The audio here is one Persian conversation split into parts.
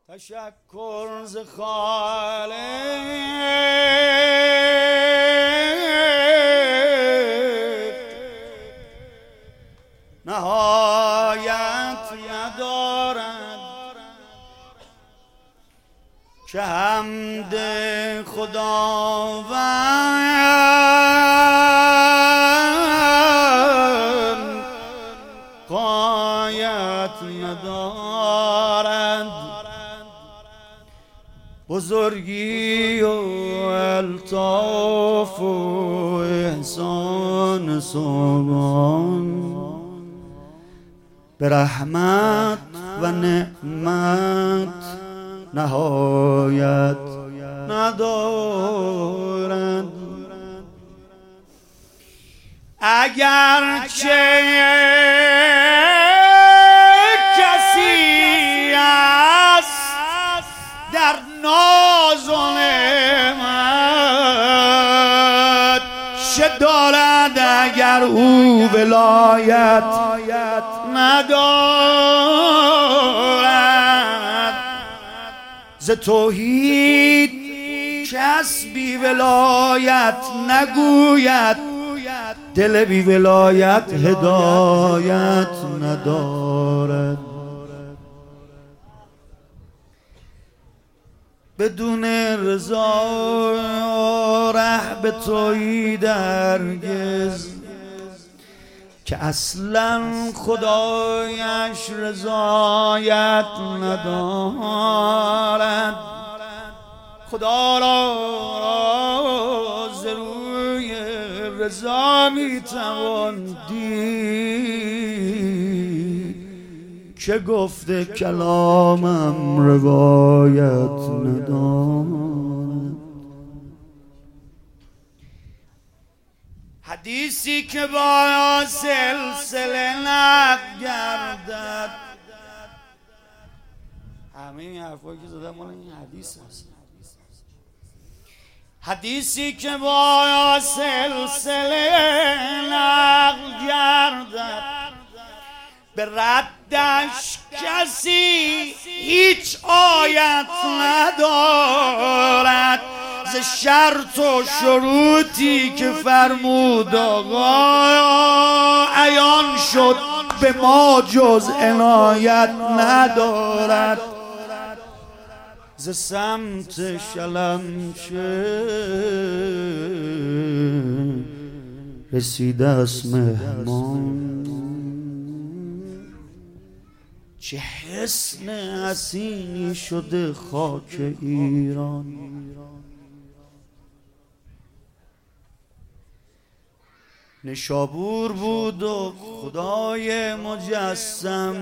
تشکر ز خالق نهایت ندارد که حمد خداوند غایت ندارد. بزرگی و الطاف و احسان سبحان به رحمت و نعمت نهایت ندارد. اگرچه کسی است در ناز و نعمت چه دارد اگر او ولایت ندارد. ز توحید کس بی ولایت نگوید، دل بی ولایت هدایت ندارد. بدون رضا ره به توحید هرگز که اصلا خدایش رضایت ندارد. خدا را ز روی رضا میتوان دید که گفته کلامم روایت ندارد. حدیثی که با سلسله نقل گردد، همه این حرفایی که زدم مال این حدیث هست. حدیثی که با سلسله نقل گردد، به ردش کسی هیچ آیت ندارد. ز شرط و شروطی که فرمود آقا عیان شد به ما جز عنایت ندارد. ز سمت شلمچه رسیده است مهمان، چه حسن حسینی شده خاک ایران. نشابور بود و خدای مجسم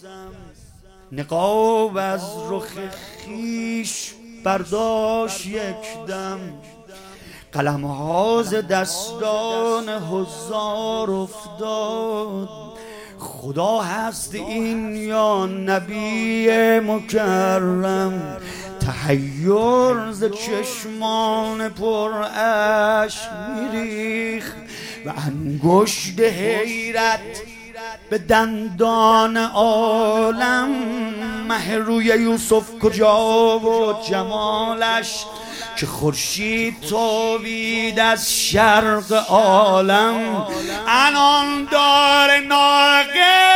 نقاب از رخ خیش برداشت یک دم. قلم‌ها ز دستان حضار افتاد، خدا هست این یا نبی مکرم. تحیر ز چشمان پر اشک میریخت و انگشت حیرت به دندان عالم. مه روی یوسف کجا و جمالش که خورشید تابید از شرق عالم. انان دار ناقد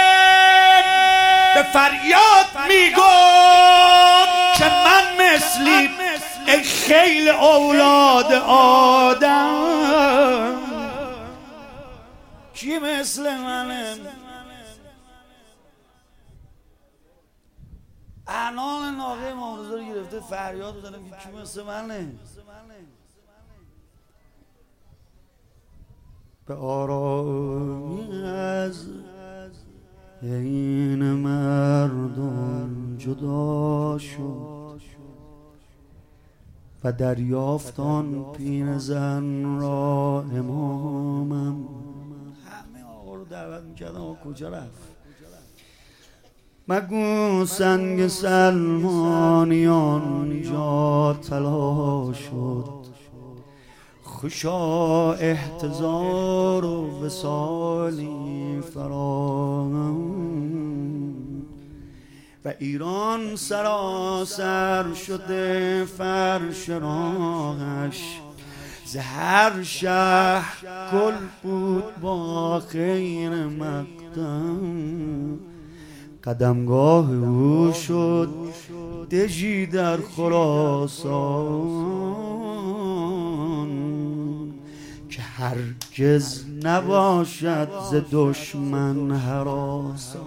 به فریاد میگفت که من مثلی ای خیل اولاد آدم. کی مثل منه؟ انان ناقه امام رضا رو گرفته فریاد بزنم که کی مثل منه؟ به آرامی از این مردم جدا شد و دریافت آن پیرزن را امامم. همه آقا رو دعوت میکردم، آقا کجا رفت؟ مگو سنگ سلمانیان جا طلا شد، خوشا احتضار و وصالی فراهم. و ایران سراسر شده فرش راهش، ز هر شهر گل بود با خیر مقدم. قدمگاه او شد دژی در خراسان، که هرگز نباشد ز دشمن هراسان.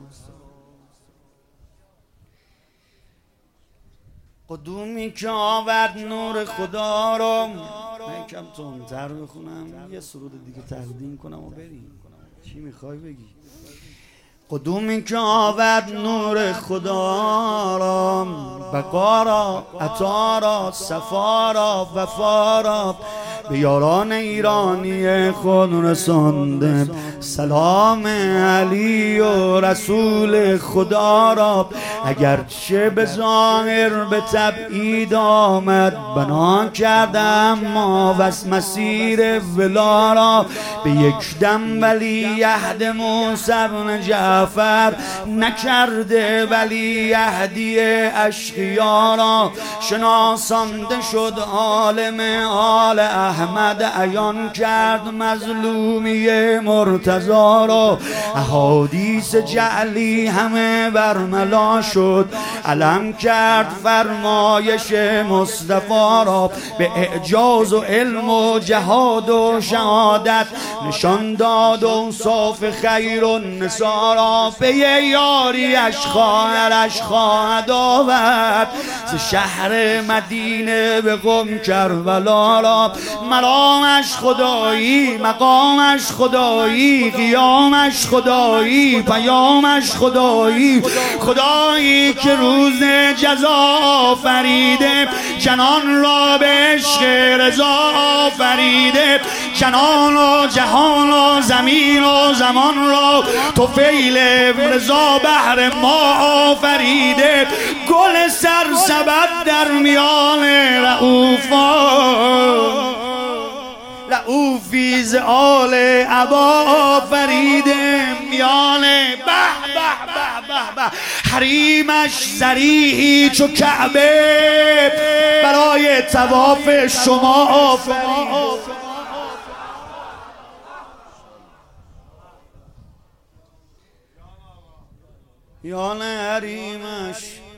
قدومی که آورد نور خدا رو، من کم تندتر بخونم یه سرود دیگه تقدیم کنم و بریم. چی میخوای بگی؟ قدومی که آورد نور خدا را، بقا را، عطا را، صفا را، وفا را به یاران ایرانی خود رسانده. سلام علی و رسول خدا را، اگرچه به ظاهر به تبعید آمد، بنا کردم ما وز مسیر ولا را. به یک دم ولی عهد موسی بن جعفر نکرده، ولی عهدی اشقیا را. شناسانده شد عالم آل احمد، عیان کرد مظلومی مرتضی را. احادیث جعلی همه برملا شد، علم کرد فرمایش مصطفی را. به اعجاز و علم و جهاد و شهادت نشان داد اوصاف خیر النساء را. به یاریش خواهرش خواهد آورد، ز شهر مدینه به قم کربلا را. مرامش خدایی، مقامش خدایی، قیامش خدایی، پیامش خدایی. خدایی که روز جزا فریده، جنان را به عشق رضا فریده. جنان و جهان و زمین و زمان را طفیل رضا بهر ما آفریده. گل سرسبد در میان رؤوفان، رؤوفی ز آل عبا فریده. میان به به به به به حریمش ضریحی چو کعبه، برای طواف شما آفریده. میان حریمش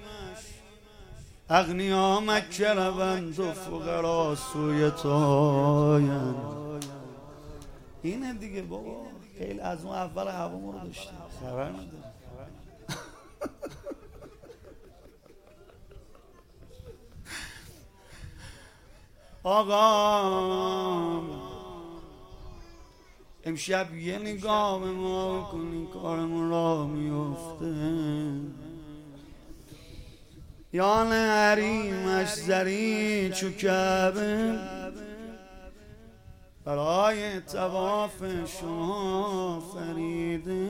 اغنیا مکه روند و فقرا سوی تایند. اینه دیگه بابا، خیلی از اون اول هوا رو داشتیم خبر نداریم. آقا امشب یه نگاه به ما کنی، کارمون را میفته. یان حریمش زری چو کعبه، برای طواف شما فریده.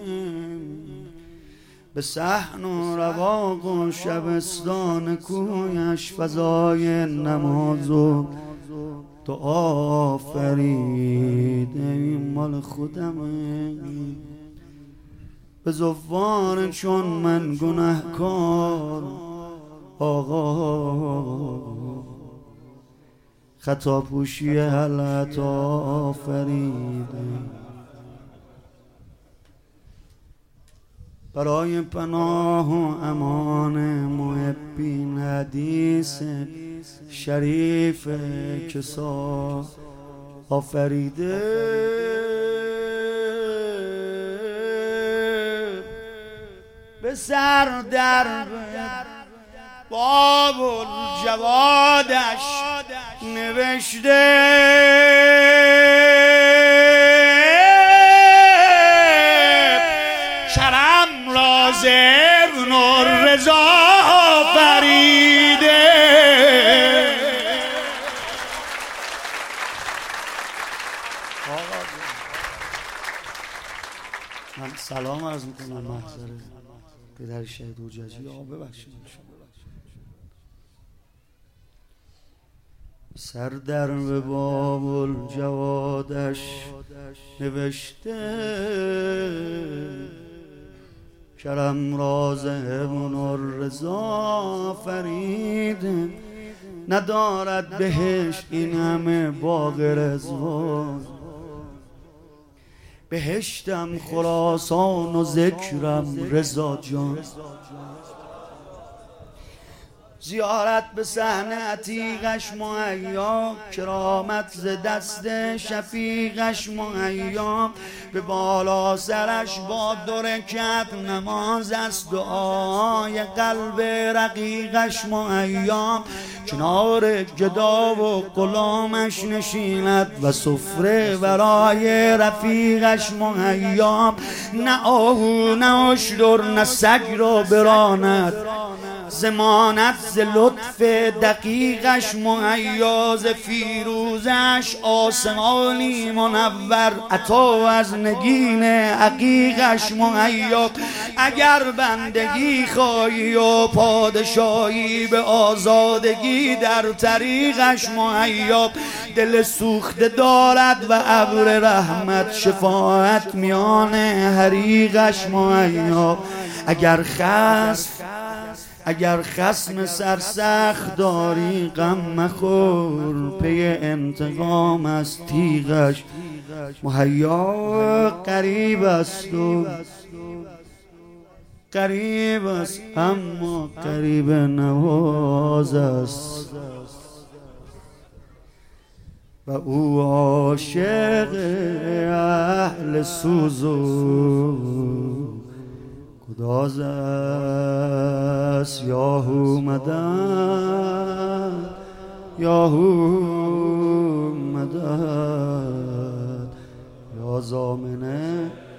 به صحن و رواق و شبستان کویش، فضای نماز و دعا فریده. این مال خودمه، به زوار چون من گنهکار آقا، خطا پوشی حالت آفریده. برای پناه و امان محبین حدیث شریف کسا آفریده. به سر در باب الجوادش نوشته، کرم راز ابن الرضا فریده. من سلام عرض میکنم محضر پدر شهید حججی. آقا ببخشید سر در به باب الجوادش نوشته، کرم رازمون الرضا فرید ندارد بهش این همه باغ رضوان. بهشتم خراسان و ذکرم رضا جان. زیارت به صحن عتیقش مهیا، کرامت ز دست شفیقش مهیا. به بالا سرش با دو رکعت نماز است، دعای قلب رقیقش مهیا. کنار گدا و غلامش نشیند و سفره برای رفیقش مهیا. نه آهو نه اشتر نه سگ را براند، زمانت ز لطف دقیقش مهیا. ز فیروزش آسمانی منور، عطا از نگین عقیقش مهیا. اگر بندگی خواهی و پادشاهی به آزادگی در طریقش مهیا. دل سوخته دارد و ابر رحمت شفاعت میان حریقش مهیا. اگر خصم سرسخت داری غم مخور، پی انتقام از تیغش مهیا. قریب است و قریب است اما قریب نواز است، و او عاشق اهل سوز و گداز است. یاهو مدد یاهو مدد یا ضامن